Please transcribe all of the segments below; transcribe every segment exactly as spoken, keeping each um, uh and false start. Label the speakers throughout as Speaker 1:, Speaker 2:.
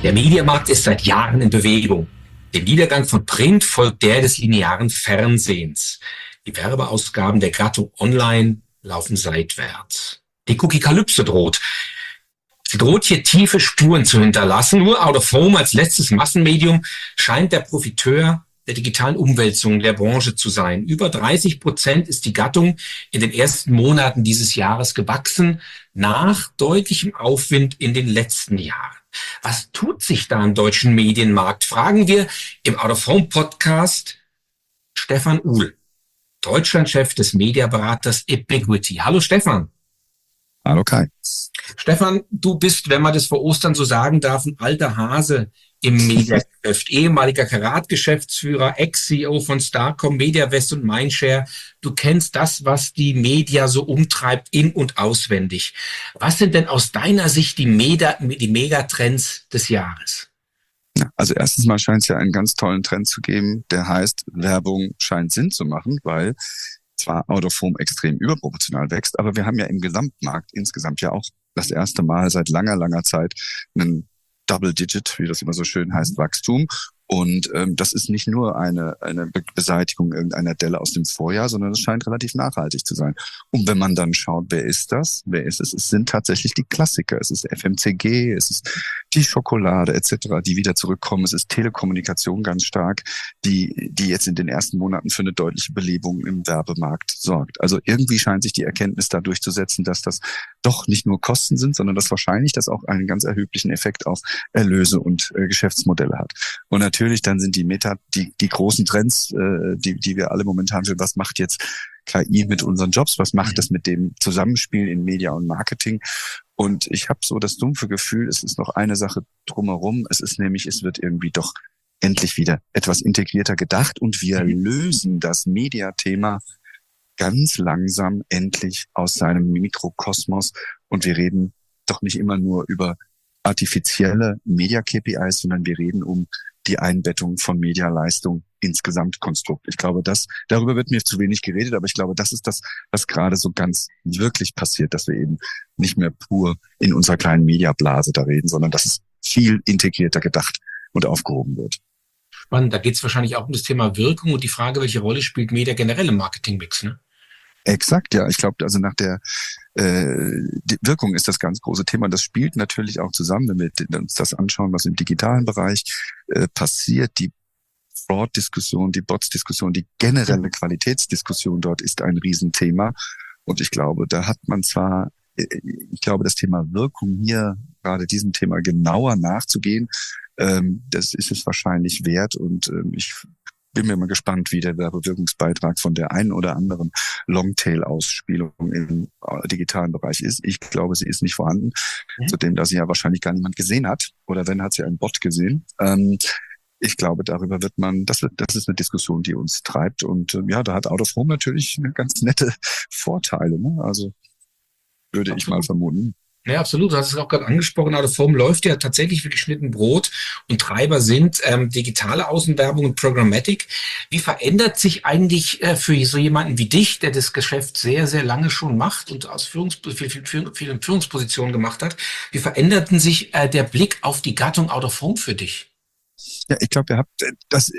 Speaker 1: Der Medienmarkt ist seit Jahren in Bewegung. Dem Niedergang von Print folgt der des linearen Fernsehens. Die Werbeausgaben der Gattung Online laufen seitwärts. Die Cookie-Kalypse droht. Sie droht hier tiefe Spuren zu hinterlassen. Nur Out of Home als letztes Massenmedium scheint der Profiteur der digitalen Umwälzung der Branche zu sein. Über dreißig Prozent ist die Gattung in den ersten Monaten dieses Jahres gewachsen, nach deutlichem Aufwind in den letzten Jahren. Was tut sich da im deutschen Medienmarkt? Fragen wir im Out of Home Podcast Stefan Uhl, Deutschlandchef des Mediaberaters Epiquity. Hallo Stefan.
Speaker 2: Hallo Kai.
Speaker 1: Stefan, du bist, wenn man das vor Ostern so sagen darf, ein alter Hase im Mediageschäft, ehemaliger Karat-Geschäftsführer, Ex-C E O von Starcom, Mediawest und Mindshare. Du kennst das, was die Media so umtreibt, in- und auswendig. Was sind denn aus deiner Sicht die, Mega, die Megatrends des Jahres?
Speaker 2: Ja, also erstens mal scheint es ja einen ganz tollen Trend zu geben, der heißt, Werbung scheint Sinn zu machen, weil zwar Out of Home extrem überproportional wächst, aber wir haben ja im Gesamtmarkt insgesamt ja auch das erste Mal seit langer, langer Zeit einen Double-Digit, wie das immer so schön heißt, Wachstum. Und ähm, das ist nicht nur eine eine Be- Beseitigung irgendeiner Delle aus dem Vorjahr, sondern es scheint relativ nachhaltig zu sein. Und wenn man dann schaut, wer ist das? Wer ist es? Es sind tatsächlich die Klassiker. Es ist F M C G, es ist die Schokolade et cetera, die wieder zurückkommen. Es ist Telekommunikation ganz stark, die die jetzt in den ersten Monaten für eine deutliche Belebung im Werbemarkt sorgt. Also irgendwie scheint sich die Erkenntnis da durchzusetzen, dass das doch nicht nur Kosten sind, sondern dass wahrscheinlich das auch einen ganz erheblichen Effekt auf Erlöse und äh, Geschäftsmodelle hat. Und natürlich dann sind die Meta, die die großen Trends, äh, die die wir alle momentan für, was macht jetzt K I mit unseren Jobs, was macht das mit dem Zusammenspiel in Media und Marketing? Und ich habe so das dumpfe Gefühl, es ist noch eine Sache drumherum, es ist nämlich, es wird irgendwie doch endlich wieder etwas integrierter gedacht und wir lösen das Media-Thema ganz langsam endlich aus seinem Mikrokosmos und wir reden doch nicht immer nur über artifizielle Media-K P Is, sondern wir reden um die Einbettung von Medialeistung ins Gesamtkonstrukt. Ich glaube, das, darüber wird mir zu wenig geredet, aber ich glaube, das ist das, was gerade so ganz wirklich passiert, dass wir eben nicht mehr pur in unserer kleinen Mediablase da reden, sondern dass es viel integrierter gedacht und aufgehoben wird.
Speaker 1: Spannend, da geht es wahrscheinlich auch um das Thema Wirkung und die Frage, welche Rolle spielt Media generell im Marketingmix, ne?
Speaker 2: Exakt, ja. Ich glaube, also nach der äh, die Wirkung ist das ganz große Thema. Das spielt natürlich auch zusammen, wenn wir uns das anschauen, was im digitalen Bereich äh, passiert. Die Fraud-Diskussion, die Bots-Diskussion, die generelle Qualitätsdiskussion dort ist ein Riesenthema. Und ich glaube, da hat man zwar, ich glaube, das Thema Wirkung hier, gerade diesem Thema genauer nachzugehen, ähm, das ist es wahrscheinlich wert. Und ähm, ich bin mir mal gespannt, wie der Werbewirkungsbeitrag von der einen oder anderen Longtail-Ausspielung im digitalen Bereich ist. Ich glaube, sie ist nicht vorhanden, mhm. zudem, da sie ja wahrscheinlich gar niemand gesehen hat. Oder wenn, hat sie einen Bot gesehen. Ähm, ich glaube, darüber wird man, das wird, das ist eine Diskussion, die uns treibt. Und äh, ja, da hat Out of Home natürlich eine ganz nette Vorteile. Ne? Also würde ich mal vermuten.
Speaker 1: Ja, absolut. Du hast es auch gerade angesprochen. Out of Home läuft ja tatsächlich wie geschnitten Brot und Treiber sind ähm, digitale Außenwerbung und Programmatic. Wie verändert sich eigentlich äh, für so jemanden wie dich, der das Geschäft sehr, sehr lange schon macht und aus Führungs- viel, viel, viel, viele Führungspositionen gemacht hat, wie veränderten sich äh, der Blick auf die Gattung Out of Home für dich?
Speaker 2: Ja, ich glaube, ihr habt das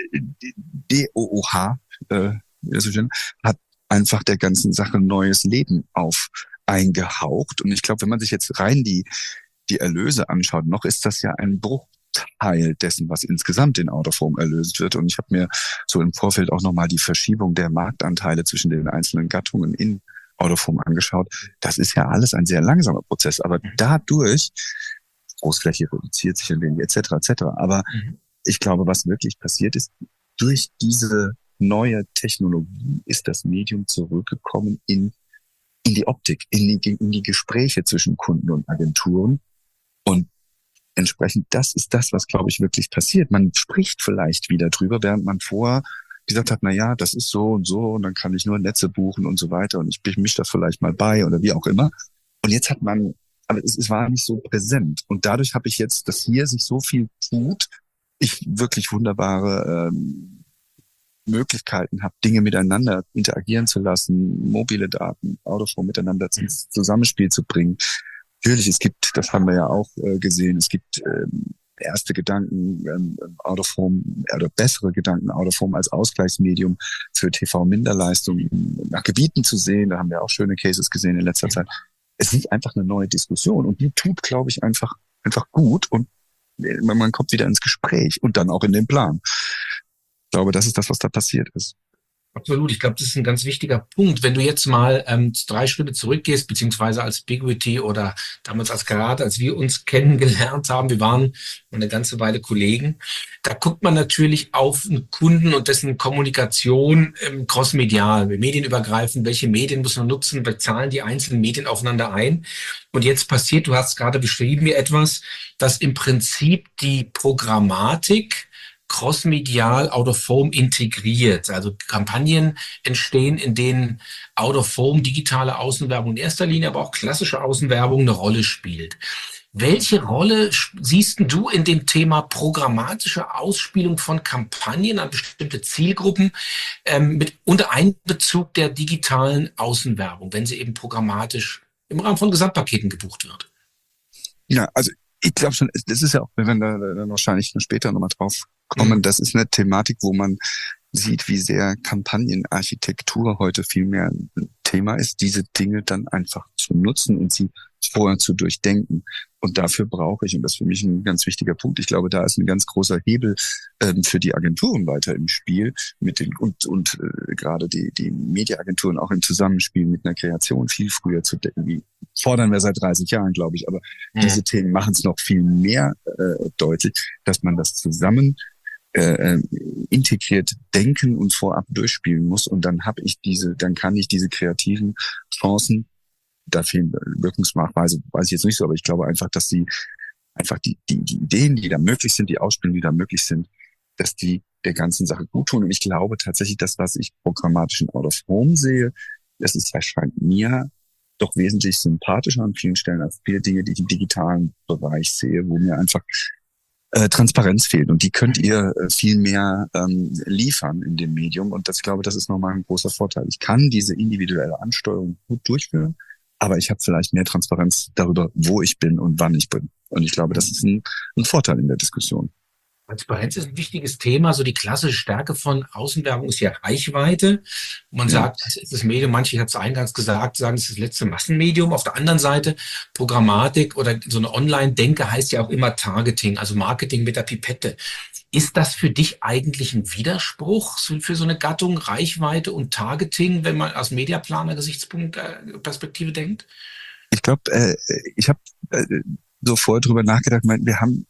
Speaker 2: D O O H, äh, wie das so schön, hat einfach der ganzen Sache neues Leben auf eingehaucht. Und ich glaube, wenn man sich jetzt rein die die Erlöse anschaut, noch ist das ja ein Bruchteil dessen, was insgesamt in Out of Home erlöst wird. Und ich habe mir so im Vorfeld auch nochmal die Verschiebung der Marktanteile zwischen den einzelnen Gattungen in Out of Home angeschaut. Das ist ja alles ein sehr langsamer Prozess. Aber dadurch, Großfläche reduziert sich ein wenig, et cetera, et cetera. Aber mhm. ich glaube, was wirklich passiert ist, durch diese neue Technologie ist das Medium zurückgekommen in in die Optik, in die, in die Gespräche zwischen Kunden und Agenturen. Und entsprechend, das ist das, was, glaube ich, wirklich passiert. Man spricht vielleicht wieder drüber, während man vorher gesagt hat, na ja, das ist so und so und dann kann ich nur Netze buchen und so weiter und ich mische das vielleicht mal bei oder wie auch immer. Und jetzt hat man, aber es, es war nicht so präsent. Und dadurch habe ich jetzt, dass hier sich so viel tut, ich wirklich wunderbare ähm, Möglichkeiten habe, Dinge miteinander interagieren zu lassen, mobile Daten, Out of Home miteinander ins Zusammenspiel zu bringen. Natürlich, es gibt, das haben wir ja auch äh, gesehen, es gibt ähm, erste Gedanken ähm, out of home oder bessere Gedanken out of home als Ausgleichsmedium für T V-Minderleistungen nach Gebieten zu sehen. Da haben wir auch schöne Cases gesehen in letzter Zeit. Es ist einfach eine neue Diskussion und die tut, glaube ich, einfach einfach gut und man kommt wieder ins Gespräch und dann auch in den Plan. Ich glaube, das ist das, was da passiert ist.
Speaker 1: Absolut, ich glaube, das ist ein ganz wichtiger Punkt. Wenn du jetzt mal ähm, drei Schritte zurückgehst, beziehungsweise als Biguity oder damals als Karate, als wir uns kennengelernt haben, wir waren eine ganze Weile Kollegen, da guckt man natürlich auf einen Kunden und dessen Kommunikation ähm, crossmedial, medienübergreifend, welche Medien muss man nutzen, wir zahlen die einzelnen Medien aufeinander ein. Und jetzt passiert, du hast gerade beschrieben, mir etwas, dass im Prinzip die Programmatik crossmedial out of home integriert. Also Kampagnen entstehen, in denen out of home digitale Außenwerbung in erster Linie, aber auch klassische Außenwerbung eine Rolle spielt. Welche Rolle siehst du in dem Thema programmatische Ausspielung von Kampagnen an bestimmte Zielgruppen ähm, mit unter Einbezug der digitalen Außenwerbung, wenn sie eben programmatisch im Rahmen von Gesamtpaketen gebucht wird?
Speaker 2: Ja, also ich glaube schon, das ist ja auch, wir werden da dann wahrscheinlich später nochmal drauf kommen, mhm. Das ist eine Thematik, wo man sieht, wie sehr Kampagnenarchitektur heute viel mehr ein Thema ist, diese Dinge dann einfach zu nutzen und sie vorher zu durchdenken. Und dafür brauche ich, und das ist für mich ein ganz wichtiger Punkt, ich glaube, da ist ein ganz großer Hebel ähm, für die Agenturen weiter im Spiel mit den und und äh, gerade die die Mediaagenturen auch im Zusammenspiel mit einer Kreation viel früher zu denken. Wie fordern wir seit dreißig Jahren, glaube ich, aber mhm. diese Themen machen es noch viel mehr äh, deutlich, dass man das zusammen äh, integriert denken und vorab durchspielen muss. Und dann habe ich diese, dann kann ich diese kreativen Chancen, da fehlen Wirkungsnachweise, weiß ich jetzt nicht so, aber ich glaube einfach, dass die einfach die, die, die Ideen, die da möglich sind, die Ausspielungen, die da möglich sind, dass die der ganzen Sache gut tun. Und ich glaube tatsächlich, das, was ich programmatisch in Out of Home sehe, das ist erscheint mir doch wesentlich sympathischer an vielen Stellen als viele Dinge, die ich im digitalen Bereich sehe, wo mir einfach äh, Transparenz fehlt. Und die könnt ihr äh, viel mehr ähm, liefern in dem Medium. Und das, ich glaube, das ist nochmal ein großer Vorteil. Ich kann diese individuelle Ansteuerung gut durchführen, aber ich habe vielleicht mehr Transparenz darüber, wo ich bin und wann ich bin. Und ich glaube, das ist ein, ein Vorteil in der Diskussion.
Speaker 1: Transparenz ist ein wichtiges Thema. So die klassische Stärke von Außenwerbung ist ja Reichweite. Man ja. sagt, das ist das Medium, manche, ich habe es eingangs gesagt, sagen, es ist das letzte Massenmedium. Auf der anderen Seite, Programmatik oder so eine Online-Denke heißt ja auch immer Targeting, also Marketing mit der Pipette. Ist das für dich eigentlich ein Widerspruch für so eine Gattung, Reichweite und Targeting, wenn man aus Mediaplaner-Gesichtspunkt, äh, Perspektive denkt?
Speaker 2: Ich glaube, äh, ich habe äh, so vorher drüber nachgedacht, wir haben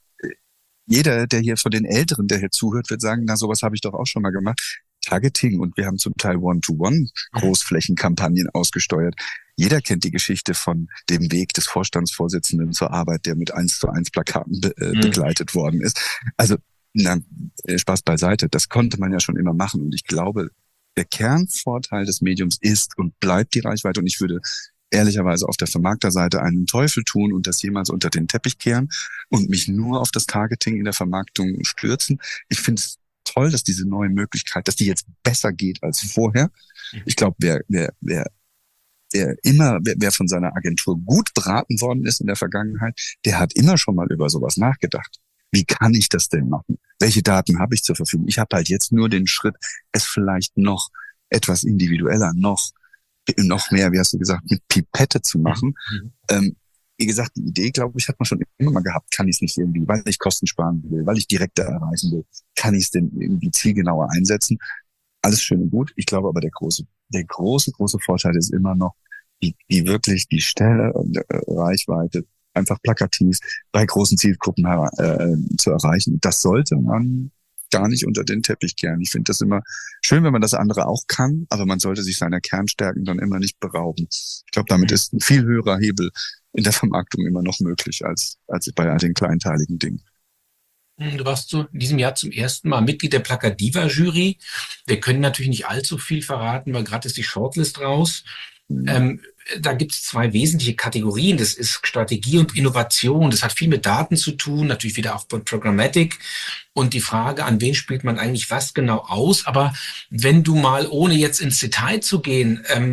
Speaker 2: jeder, der hier von den Älteren, der hier zuhört, wird sagen, na, sowas habe ich doch auch schon mal gemacht. Targeting, und wir haben zum Teil One-to-One Großflächenkampagnen ausgesteuert. Jeder kennt die Geschichte von dem Weg des Vorstandsvorsitzenden zur Arbeit, der mit eins zu eins Plakaten be- äh, begleitet mhm. worden ist. Also, na, Spaß beiseite, das konnte man ja schon immer machen. Und ich glaube, der Kernvorteil des Mediums ist und bleibt die Reichweite. Und ich würde ehrlicherweise auf der Vermarkterseite einen Teufel tun und das jemals unter den Teppich kehren und mich nur auf das Targeting in der Vermarktung stürzen. Ich finde es toll, dass diese neue Möglichkeit, dass die jetzt besser geht als vorher. Ich glaube, wer, wer, wer, wer immer, wer, wer von seiner Agentur gut beraten worden ist in der Vergangenheit, der hat immer schon mal über sowas nachgedacht. Wie kann ich das denn machen? Welche Daten habe ich zur Verfügung? Ich habe halt jetzt nur den Schritt, es vielleicht noch etwas individueller, noch noch mehr, wie hast du gesagt, mit Pipette zu machen. Mhm. Ähm, wie gesagt, die Idee, glaube ich, hat man schon immer mal gehabt. Kann ich es nicht irgendwie, weil ich Kosten sparen will, weil ich direkter erreichen will, kann ich es denn irgendwie zielgenauer einsetzen? Alles schön und gut. Ich glaube aber, der große, der große, große Vorteil ist immer noch, wie, wie wirklich die Stelle und äh, Reichweite einfach plakativ bei großen Zielgruppen äh, zu erreichen. Das sollte man gar nicht unter den Teppich kehren. Ich finde das immer schön, wenn man das andere auch kann, aber man sollte sich seiner Kernstärken dann immer nicht berauben. Ich glaube, damit ist ein viel höherer Hebel in der Vermarktung immer noch möglich als als bei all den kleinteiligen Dingen.
Speaker 1: Du warst so in diesem Jahr zum ersten Mal Mitglied der Plakadiva-Jury. Wir können natürlich nicht allzu viel verraten, weil gerade ist die Shortlist raus. Mhm. Ähm, da gibt es zwei wesentliche Kategorien. Das ist Strategie und Innovation. Das hat viel mit Daten zu tun, natürlich wieder auch mit Programmatic. Und die Frage, an wen spielt man eigentlich was genau aus? Aber wenn du mal, ohne jetzt ins Detail zu gehen, ähm,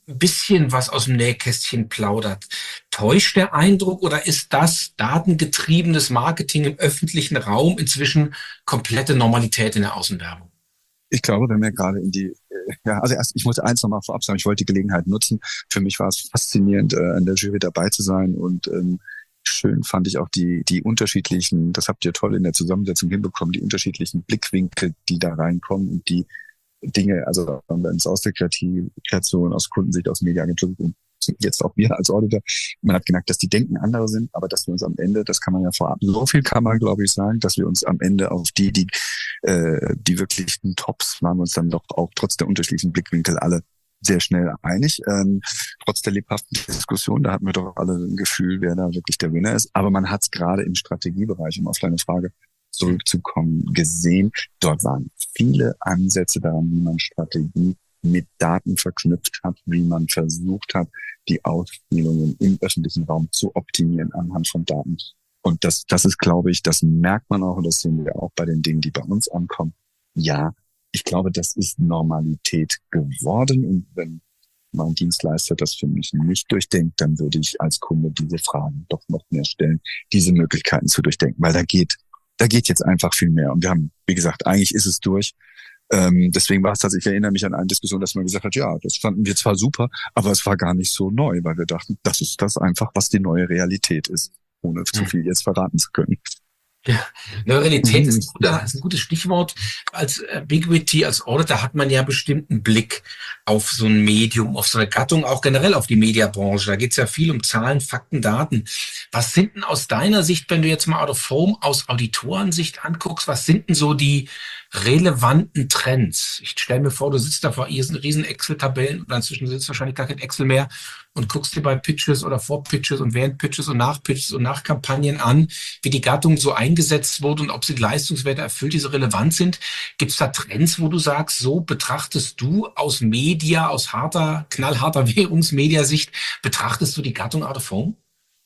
Speaker 1: ein bisschen was aus dem Nähkästchen plaudert. Täuscht der Eindruck oder ist das datengetriebenes Marketing im öffentlichen Raum inzwischen komplette Normalität in der Außenwerbung?
Speaker 2: Ich glaube, wenn wir gerade in die, äh, ja, also erst, ich wollte eins nochmal vorab sagen, ich wollte die Gelegenheit nutzen. Für mich war es faszinierend, äh, an der Jury dabei zu sein und ähm, schön fand ich auch die die unterschiedlichen, das habt ihr toll in der Zusammensetzung hinbekommen, die unterschiedlichen Blickwinkel, die da reinkommen und die Dinge, also wenn es aus der Kreativ- Kreation, aus Kundensicht, aus Mediaagentur und jetzt auch wir als Auditor, man hat gemerkt, dass die Denken andere sind, aber dass wir uns am Ende, das kann man ja vorab, so viel kann man, glaube ich, sagen, dass wir uns am Ende auf die, die äh, die wirklichen Tops waren, wir uns dann doch auch trotz der unterschiedlichen Blickwinkel alle sehr schnell einig. Ähm, trotz der lebhaften Diskussion, da hatten wir doch alle ein Gefühl, wer da wirklich der Winner ist. Aber man hat es gerade im Strategiebereich, um auf deine Frage zurückzukommen, gesehen. Dort waren viele Ansätze daran, wie man Strategie mit Daten verknüpft hat, wie man versucht hat, die Ausspielungen im öffentlichen Raum zu optimieren anhand von Daten. Und das, das ist, glaube ich, das merkt man auch und das sehen wir auch bei den Dingen, die bei uns ankommen. Ja, ich glaube, das ist Normalität geworden. Und wenn mein Dienstleister das für mich nicht durchdenkt, dann würde ich als Kunde diese Fragen doch noch mehr stellen, diese Möglichkeiten zu durchdenken, weil da geht, da geht jetzt einfach viel mehr. Und wir haben, wie gesagt, eigentlich ist es durch. Ähm, deswegen war es tatsächlich, ich erinnere mich an eine Diskussion, dass man gesagt hat, ja, das fanden wir zwar super, aber es war gar nicht so neu, weil wir dachten, das ist das einfach, was die neue Realität ist, ohne zu viel jetzt verraten zu können.
Speaker 1: Ja, Neuralität ist ein, guter, ist ein gutes Stichwort. Als äh, Biguity, als Auditor hat man ja bestimmten Blick auf so ein Medium, auf so eine Gattung, auch generell auf die Mediabranche. Da geht es ja viel um Zahlen, Fakten, Daten. Was sind denn aus deiner Sicht, wenn du jetzt mal Out of Home aus Auditorensicht anguckst, was sind denn so die relevanten Trends? Ich stelle mir vor, du sitzt da vor riesen Excel-Tabellen oder inzwischen sitzt wahrscheinlich gar kein Excel mehr und guckst dir bei Pitches oder vor Pitches und während Pitches und nach Pitches und nach Kampagnen an, wie die Gattung so eingesetzt wurde und ob sie die Leistungswerte erfüllt, die so relevant sind. Gibt es da Trends, wo du sagst, so betrachtest du aus Media, aus harter, knallharter Währungsmediasicht, betrachtest du die Gattung Out of Home?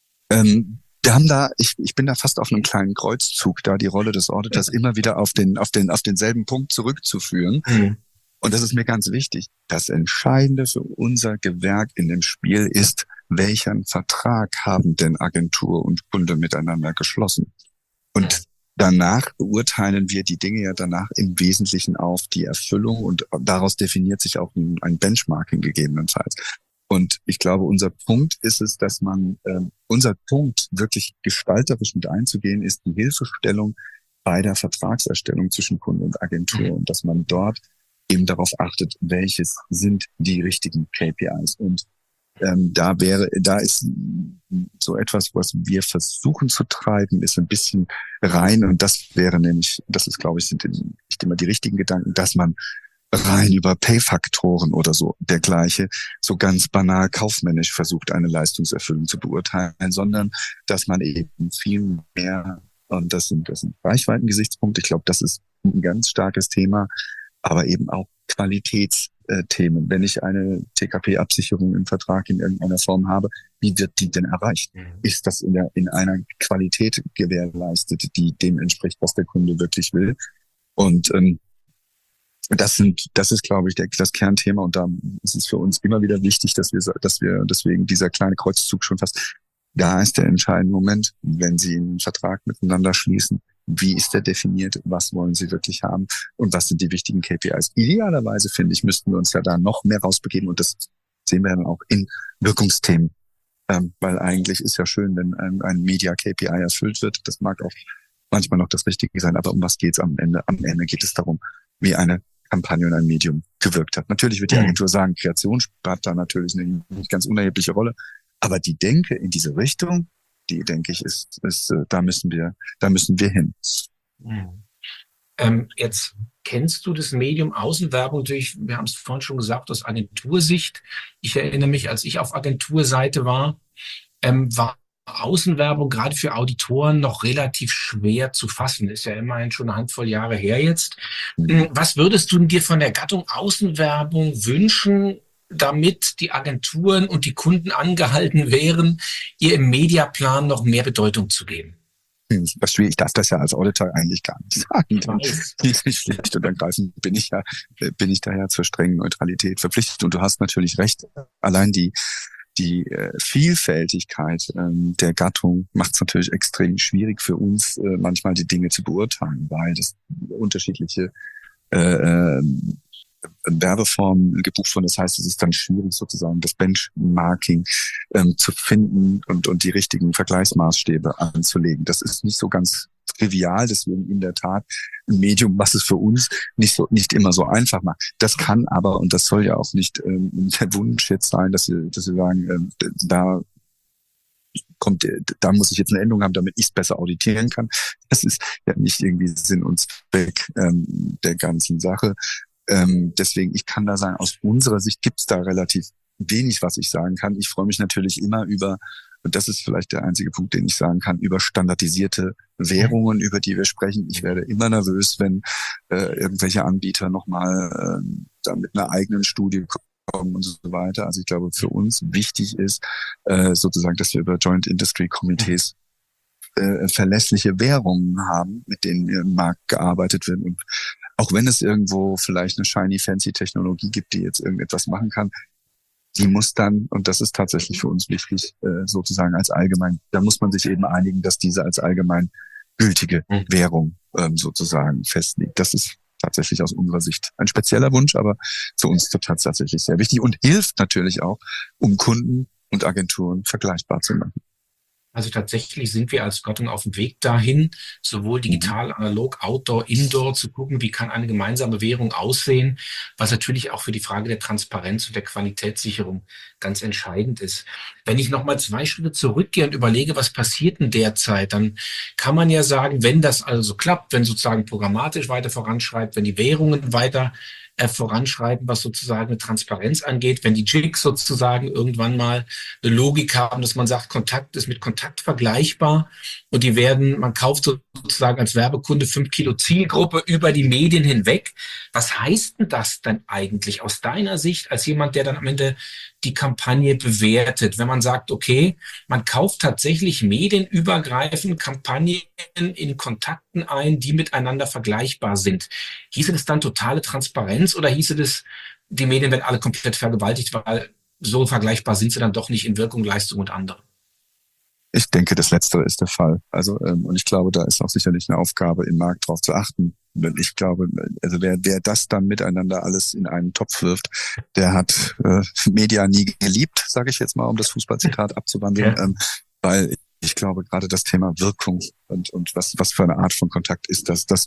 Speaker 2: Ähm, wir haben da, ich, ich bin da fast auf einem kleinen Kreuzzug, da die Rolle des Auditors immer wieder auf den, auf den, auf denselben Punkt zurückzuführen. Mhm. Und das ist mir ganz wichtig. Das Entscheidende für unser Gewerk in dem Spiel ist, welchen Vertrag haben denn Agentur und Kunde miteinander geschlossen? Und danach beurteilen wir die Dinge ja danach im Wesentlichen auf die Erfüllung und daraus definiert sich auch ein Benchmarking gegebenenfalls. Und ich glaube, unser Punkt ist es, dass man, äh, unser Punkt wirklich gestalterisch mit einzugehen, ist die Hilfestellung bei der Vertragserstellung zwischen Kunde und Agentur und dass man dort eben darauf achtet, welches sind die richtigen K P Is. Und ähm, da wäre, da ist so etwas, was wir versuchen zu treiben, ist ein bisschen rein. Und das wäre nämlich, das ist, glaube ich, sind nicht immer die richtigen Gedanken, dass man rein über Pay-Faktoren oder so dergleiche so ganz banal kaufmännisch versucht, eine Leistungserfüllung zu beurteilen, sondern dass man eben viel mehr, und das sind, das sind Reichweitengesichtspunkte, ich glaube, das ist ein ganz starkes Thema, aber eben auch Qualitätsthemen. Wenn ich eine T K P-Absicherung im Vertrag in irgendeiner Form habe, wie wird die denn erreicht? Mhm. Ist das in, der, in einer Qualität gewährleistet, die dem entspricht, was der Kunde wirklich will? Und ähm, das sind, das ist, glaube ich, der, das Kernthema. Und da ist es für uns immer wieder wichtig, dass wir, dass wir deswegen dieser kleine Kreuzzug schon fast, da ist der entscheidende Moment, wenn Sie einen Vertrag miteinander schließen. Wie ist der definiert? Was wollen Sie wirklich haben? Und was sind die wichtigen K P Is? Idealerweise, finde ich, müssten wir uns ja da noch mehr rausbegeben. Und das sehen wir dann auch in Wirkungsthemen. Ähm, weil eigentlich ist ja schön, wenn ein, ein Media-K P I erfüllt wird. Das mag auch manchmal noch das Richtige sein. Aber um was geht's am Ende? Am Ende geht es darum, wie eine Kampagne und ein Medium gewirkt hat. Natürlich wird die Agentur sagen, Kreation hat da natürlich eine nicht ganz unerhebliche Rolle. Aber die Denke in diese Richtung, die, denke ich, ist, ist, da müssen wir, da müssen wir hin.
Speaker 1: Mhm. Ähm, jetzt kennst du das Medium Außenwerbung natürlich, wir haben es vorhin schon gesagt, aus Agentursicht. Ich erinnere mich, als ich auf Agenturseite war, ähm, war Außenwerbung gerade für Auditoren noch relativ schwer zu fassen. Ist ja immerhin schon eine Handvoll Jahre her jetzt. Mhm. Was würdest du dir von der Gattung Außenwerbung wünschen, damit die Agenturen und die Kunden angehalten wären, ihr im Mediaplan noch mehr Bedeutung zu geben?
Speaker 2: Hm, das ist schwierig. Ich darf das ja als Auditor eigentlich gar nicht sagen. Dann schlicht und ergreifend bin ich ja, bin ich daher zur strengen Neutralität verpflichtet. Und du hast natürlich recht. Allein die, die äh, Vielfältigkeit ähm, der Gattung macht es natürlich extrem schwierig für uns, äh, manchmal die Dinge zu beurteilen, weil das unterschiedliche äh, äh, Werbeformen gebucht wurden. Das heißt, es ist dann schwierig, sozusagen das Benchmarking ähm, zu finden und, und die richtigen Vergleichsmaßstäbe anzulegen. Das ist nicht so ganz trivial, deswegen in der Tat ein Medium, was es für uns nicht so nicht immer so einfach macht. Das kann aber, und das soll ja auch nicht ähm, der Wunsch jetzt sein, dass wir, dass wir sagen, ähm, da kommt, da muss ich jetzt eine Änderung haben, damit ich es besser auditieren kann. Das ist ja nicht irgendwie Sinn und Zweck ähm, der ganzen Sache. Ähm, deswegen, ich kann da sagen, aus unserer Sicht gibt es da relativ wenig, was ich sagen kann. Ich freue mich natürlich immer über, und das ist vielleicht der einzige Punkt, den ich sagen kann, über standardisierte Währungen, über die wir sprechen. Ich werde immer nervös, wenn äh, irgendwelche Anbieter nochmal äh, da mit einer eigenen Studie kommen und so weiter. Also ich glaube, für uns wichtig ist äh, sozusagen, dass wir über Joint Industry Committees äh, verlässliche Währungen haben, mit denen im Markt gearbeitet wird. Und auch wenn es irgendwo vielleicht eine shiny, fancy Technologie gibt, die jetzt irgendetwas machen kann, die muss dann, und das ist tatsächlich für uns wichtig, äh, sozusagen als allgemein, da muss man sich eben einigen, dass diese als allgemein gültige
Speaker 1: Mhm.
Speaker 2: Währung ähm, sozusagen festliegt. Das ist tatsächlich aus unserer Sicht ein spezieller Wunsch, aber für uns total tatsächlich sehr wichtig und hilft natürlich auch, um Kunden und Agenturen vergleichbar zu machen.
Speaker 1: Also tatsächlich sind wir als Gattung auf dem Weg dahin, sowohl digital, analog, Outdoor, Indoor zu gucken, wie kann eine gemeinsame Währung aussehen, was natürlich auch für die Frage der Transparenz und der Qualitätssicherung ganz entscheidend ist. Wenn ich nochmal zwei Schritte zurückgehe und überlege, was passiert in der Zeit, dann kann man ja sagen, wenn das also klappt, wenn sozusagen programmatisch weiter voranschreibt, wenn die Währungen weiter äh, voranschreiten, was sozusagen eine Transparenz angeht, wenn die J I Cs sozusagen irgendwann mal eine Logik haben, dass man sagt, Kontakt ist mit Kontakt vergleichbar und die werden, man kauft sozusagen als Werbekunde fünf Kilo Zielgruppe über die Medien hinweg. Was heißt denn das denn eigentlich aus deiner Sicht als jemand, der dann am Ende die Kampagne bewertet, wenn man sagt, okay, man kauft tatsächlich medienübergreifend Kampagnen in Kontakten ein, die miteinander vergleichbar sind. Hieße das dann totale Transparenz oder hieße das, die Medien werden alle komplett vergewaltigt, weil so vergleichbar sind sie dann doch nicht in Wirkung, Leistung und andere?
Speaker 2: Ich denke, das Letztere ist der Fall. Also, ähm, und ich glaube, da ist auch sicherlich eine Aufgabe im Markt drauf zu achten. Ich glaube, also wer, wer das dann miteinander alles in einen Topf wirft, der hat äh, Media nie geliebt, sage ich jetzt mal, um das Fußballzitat abzuwandeln, ja. ähm, weil ich glaube, gerade das Thema Wirkung und und was was für eine Art von Kontakt ist das, das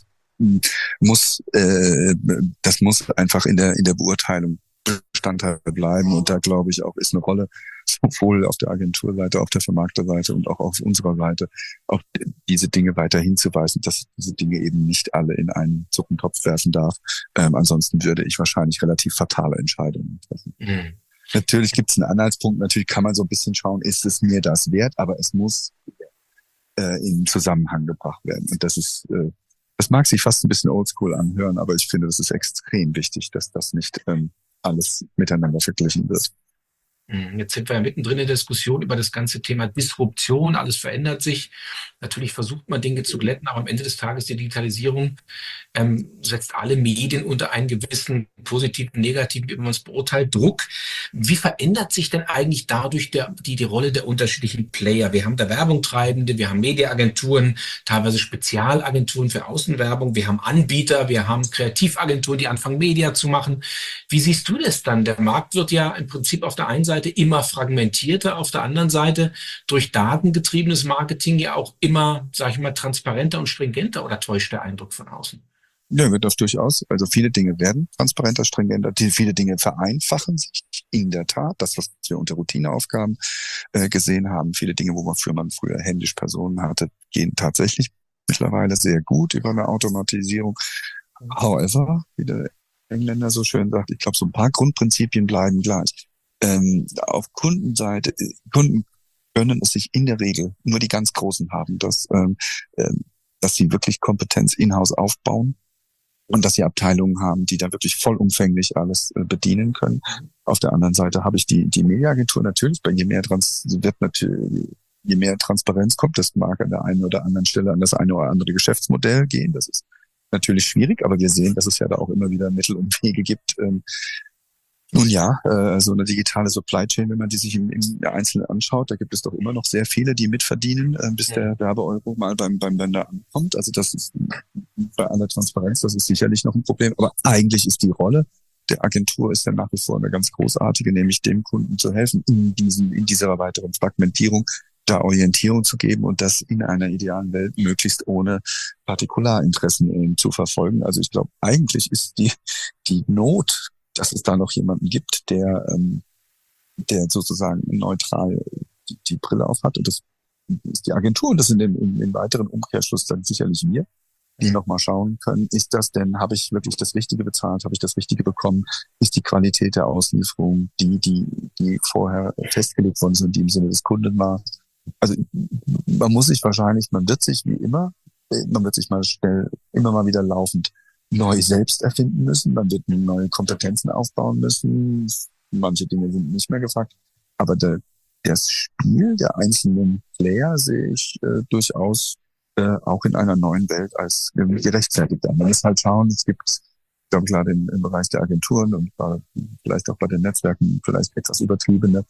Speaker 2: muss äh, das muss einfach in der in der Beurteilung Bestandteil bleiben. Und da glaube ich auch, ist eine Rolle sowohl auf der Agenturseite, auf der Vermarkterseite und auch auf unserer Seite, auch diese Dinge weiter hinzuweisen, dass ich diese Dinge eben nicht alle in einen Suppentopf werfen darf. Ähm, ansonsten würde ich wahrscheinlich relativ fatale Entscheidungen treffen. Mhm. Natürlich gibt es einen Anhaltspunkt, natürlich kann man so ein bisschen schauen, ist es mir das wert, aber es muss äh, in Zusammenhang gebracht werden. Und das ist, äh, das mag sich fast ein bisschen oldschool anhören, aber ich finde, das ist extrem wichtig, dass das nicht ähm, alles miteinander verglichen wird.
Speaker 1: Jetzt sind wir ja mittendrin in der Diskussion über das ganze Thema Disruption. Alles verändert sich. Natürlich versucht man Dinge zu glätten, aber am Ende des Tages die Digitalisierung ähm, setzt alle Medien unter einen gewissen positiven, negativen, wie man es beurteilt, Druck. Wie verändert sich denn eigentlich dadurch der, die, die Rolle der unterschiedlichen Player? Wir haben da Werbungtreibende, wir haben Mediaagenturen, teilweise Spezialagenturen für Außenwerbung, wir haben Anbieter, wir haben Kreativagenturen, die anfangen, Media zu machen. Wie siehst du das dann? Der Markt wird ja im Prinzip auf der einen Seite immer fragmentierter, auf der anderen Seite durch datengetriebenes Marketing ja auch immer, sage ich mal, transparenter und stringenter, oder täuscht der Eindruck von außen?
Speaker 2: Ja, wird das durchaus. Also viele Dinge werden transparenter, stringenter, die, viele Dinge vereinfachen sich in der Tat. Das, was wir unter Routineaufgaben äh, gesehen haben, viele Dinge, wo man früher, man früher händisch Personen hatte, gehen tatsächlich mittlerweile sehr gut über eine Automatisierung. However, wie der Engländer so schön sagt, ich glaube, so ein paar Grundprinzipien bleiben gleich. Ähm, auf Kundenseite, Kunden können es sich in der Regel, nur die ganz Großen haben, dass, ähm, dass sie wirklich Kompetenz in-house aufbauen und dass sie Abteilungen haben, die da wirklich vollumfänglich alles äh, bedienen können. Auf der anderen Seite habe ich die, die Mediaagentur natürlich, bei je mehr Trans wird natürlich, je mehr Transparenz kommt, das mag an der einen oder anderen Stelle an das eine oder andere Geschäftsmodell gehen. Das ist natürlich schwierig, aber wir sehen, dass es ja da auch immer wieder Mittel und Wege gibt. Ähm, nun ja, äh, so eine digitale Supply Chain, wenn man die sich im, im Einzelnen anschaut, da gibt es doch immer noch sehr viele, die mitverdienen, äh, bis ja. der Werbeeuro mal beim, beim Vendor ankommt. Also das ist bei aller Transparenz, das ist sicherlich noch ein Problem. Aber eigentlich ist die Rolle der Agentur ist ja nach wie vor eine ganz großartige, nämlich dem Kunden zu helfen, in diesen, in dieser weiteren Fragmentierung da Orientierung zu geben und das in einer idealen Welt möglichst ohne Partikularinteressen äh, zu verfolgen. Also ich glaube, eigentlich ist die, die Not, dass es da noch jemanden gibt, der, ähm, der sozusagen neutral die, die Brille auf hat. Und das ist die Agentur und das sind im, im, im weiteren Umkehrschluss dann sicherlich wir, die nochmal schauen können, ist das denn, habe ich wirklich das Richtige bezahlt, habe ich das Richtige bekommen, ist die Qualität der Auslieferung die, die, die vorher festgelegt worden sind, die im Sinne des Kunden war. Also man muss sich wahrscheinlich, man wird sich wie immer, man wird sich mal schnell, immer mal wieder laufend neu selbst erfinden müssen, man wird neue Kompetenzen aufbauen müssen, manche Dinge sind nicht mehr gefragt, aber der, das Spiel der einzelnen Player sehe ich äh, durchaus äh, auch in einer neuen Welt als irgendwie gerechtfertigt an. Man muss halt schauen, es gibt, ich glaube gerade im, im Bereich der Agenturen und bei, vielleicht auch bei den Netzwerken vielleicht etwas übertriebene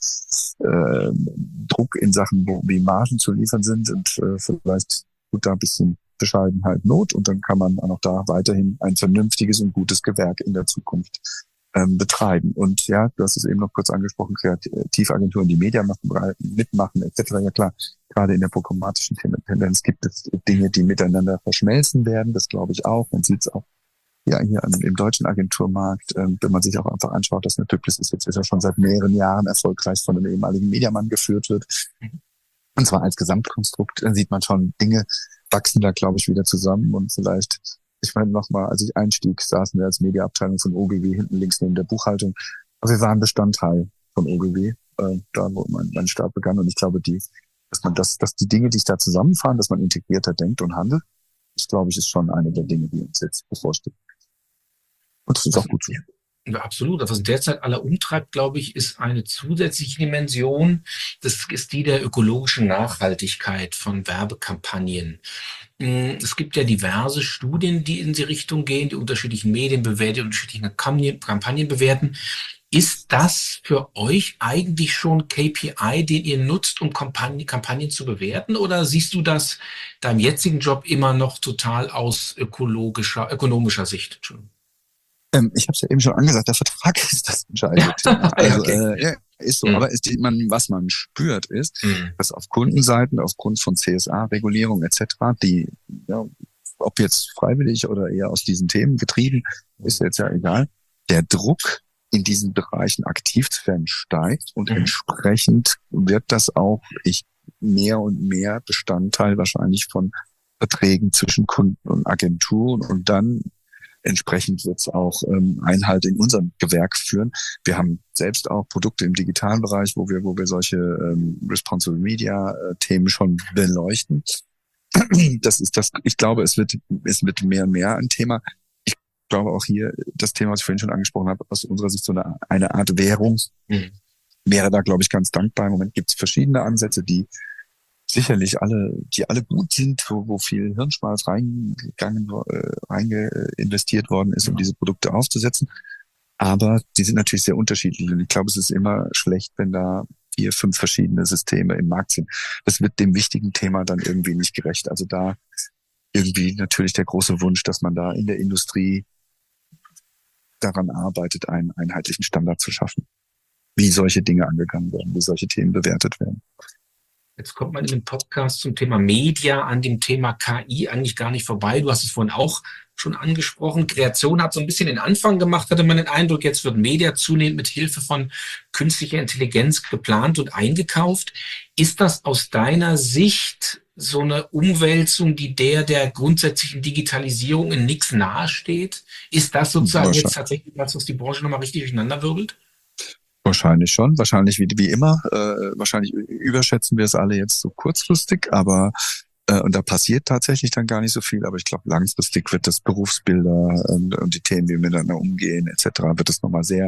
Speaker 2: äh, Druck in Sachen, wo wie Margen zu liefern sind und äh, vielleicht tut da ein bisschen Bescheidenheit Not und dann kann man auch noch da weiterhin ein vernünftiges und gutes Gewerk in der Zukunft ähm, betreiben. Und ja, du hast es eben noch kurz angesprochen, Kreativagenturen, die Media machen, mitmachen et cetera. Ja klar, gerade in der programmatischen Tendenz gibt es Dinge, die miteinander verschmelzen werden. Das glaube ich auch. Man sieht es auch ja hier im deutschen Agenturmarkt, ähm, wenn man sich auch einfach anschaut, dass eine Publicis ist jetzt ist ja schon seit mehreren Jahren erfolgreich von einem ehemaligen Mediamann geführt wird. Und zwar als Gesamtkonstrukt, dann sieht man schon, Dinge wachsen da, glaube ich, wieder zusammen und vielleicht, ich meine nochmal, als ich einstieg, saßen wir als Mediaabteilung von O G W hinten links neben der Buchhaltung, aber wir waren Bestandteil von O G W, äh, da wo mein, mein Start begann und ich glaube, die, dass man das, dass die Dinge, die sich da zusammenfahren, dass man integrierter denkt und handelt, das glaube ich, ist schon eine der Dinge, die uns jetzt bevorsteht. Und das ist auch gut so.
Speaker 1: Ja, absolut. Was derzeit alle umtreibt, glaube ich, ist eine zusätzliche Dimension. Das ist die der ökologischen Nachhaltigkeit von Werbekampagnen. Es gibt ja diverse Studien, die in die Richtung gehen, die unterschiedlichen Medien bewerten, die unterschiedlichen Kampagnen bewerten. Ist das für euch eigentlich schon K P I, den ihr nutzt, um Kampagnen, Kampagnen zu bewerten? Oder siehst du das deinem jetzigen Job immer noch total aus ökologischer, ökonomischer Sicht? Entschuldigung.
Speaker 2: Ähm, ich habe es ja eben schon angesagt, der Vertrag ist das entscheidende Thema. Also
Speaker 1: okay.
Speaker 2: äh, ja, ist so. Mhm. Aber ist, man, was man spürt, ist, mhm. dass auf Kundenseiten, aufgrund von C S A-Regulierung et cetera, die, ja, ob jetzt freiwillig oder eher aus diesen Themen getrieben, ist jetzt ja egal, der Druck in diesen Bereichen aktiv zu werden steigt und mhm. entsprechend wird das auch ich mehr und mehr Bestandteil wahrscheinlich von Verträgen zwischen Kunden und Agenturen und dann entsprechend wird es auch ähm, Einhalt in unserem Gewerk führen. Wir haben selbst auch Produkte im digitalen Bereich, wo wir, wo wir solche ähm, Responsive Media äh, Themen schon beleuchten. Das ist das. Ich glaube, es wird, es wird mehr und mehr ein Thema. Ich glaube auch hier das Thema, was ich vorhin schon angesprochen habe, aus unserer Sicht so eine, eine Art Währung mhm. wäre da, glaube ich, ganz dankbar. Im Moment gibt es verschiedene Ansätze, die sicherlich alle, die alle gut sind, wo, wo viel Hirnschmalz reingegangen, äh, reinge investiert worden ist, um diese Produkte aufzusetzen. Aber die sind natürlich sehr unterschiedlich und ich glaube, es ist immer schlecht, wenn da vier, fünf verschiedene Systeme im Markt sind. Das wird dem wichtigen Thema dann irgendwie nicht gerecht. Also da irgendwie natürlich der große Wunsch, dass man da in der Industrie daran arbeitet, einen einheitlichen Standard zu schaffen, wie solche Dinge angegangen werden, wie solche Themen bewertet werden.
Speaker 1: Jetzt kommt man in dem Podcast zum Thema Media an dem Thema K I eigentlich gar nicht vorbei. Du hast es vorhin auch schon angesprochen. Kreation hat so ein bisschen den Anfang gemacht, hatte man den Eindruck, jetzt wird Media zunehmend mit Hilfe von künstlicher Intelligenz geplant und eingekauft. Ist das aus deiner Sicht so eine Umwälzung, die der der grundsätzlichen Digitalisierung in nichts nahesteht? Ist das sozusagen jetzt tatsächlich was, was die Branche nochmal richtig durcheinanderwirbelt?
Speaker 2: Wahrscheinlich schon, wahrscheinlich wie, wie immer. Äh, wahrscheinlich überschätzen wir es alle jetzt so kurzfristig, aber äh, und da passiert tatsächlich dann gar nicht so viel. Aber ich glaube, langfristig wird das Berufsbilder und, und die Themen, wie wir miteinander umgehen et cetera, wird es nochmal sehr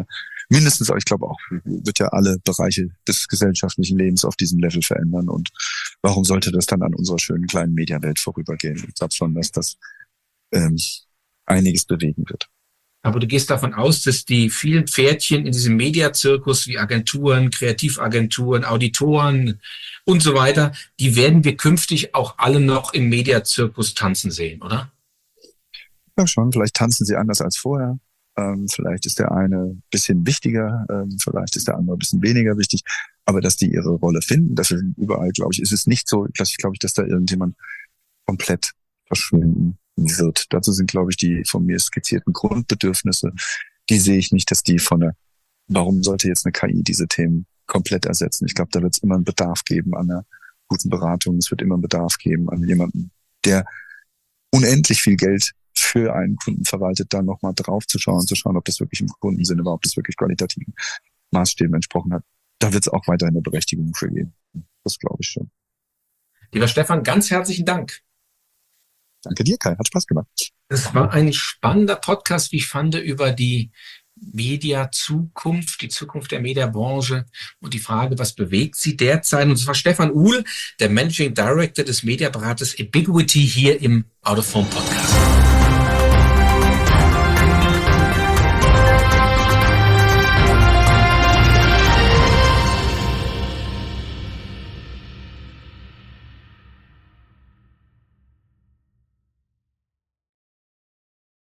Speaker 2: mindestens, aber ich glaube auch, wird ja alle Bereiche des gesellschaftlichen Lebens auf diesem Level verändern. Und warum sollte das dann an unserer schönen kleinen Mediawelt vorübergehen? Ich glaube schon, dass das ähm, einiges bewegen wird.
Speaker 1: Aber du gehst davon aus, dass die vielen Pferdchen in diesem Mediazirkus wie Agenturen, Kreativagenturen, Auditoren und so weiter, die werden wir künftig auch alle noch im Mediazirkus tanzen sehen, oder?
Speaker 2: Ja, schon. Vielleicht tanzen sie anders als vorher. Ähm, vielleicht ist der eine ein bisschen wichtiger, ähm, vielleicht ist der andere ein bisschen weniger wichtig. Aber dass die ihre Rolle finden, dafür sind überall, glaube ich, ist es nicht so, dass ich glaube ich, dass da irgendjemand komplett verschwinden wird. Dazu sind, glaube ich, die von mir skizzierten Grundbedürfnisse, die sehe ich nicht, dass die von der, warum sollte jetzt eine K I diese Themen komplett ersetzen? Ich glaube, da wird es immer einen Bedarf geben an einer guten Beratung. Es wird immer einen Bedarf geben an jemanden, der unendlich viel Geld für einen Kunden verwaltet, dann nochmal drauf zu schauen, zu schauen, ob das wirklich im Kundensinne war, ob das wirklich qualitativen Maßstäben entsprochen hat. Da wird es auch weiterhin eine Berechtigung für geben. Das glaube ich schon.
Speaker 1: Lieber Stefan, ganz herzlichen Dank.
Speaker 2: Danke dir, Kai. Hat Spaß gemacht.
Speaker 1: Es war ein spannender Podcast, wie ich fand, über die Media-Zukunft, die Zukunft der Mediabranche und die Frage, was bewegt sie derzeit? Und es war Stefan Uhl, der Managing Director des Mediaberates Ebiguity hier im Out of Home Podcast.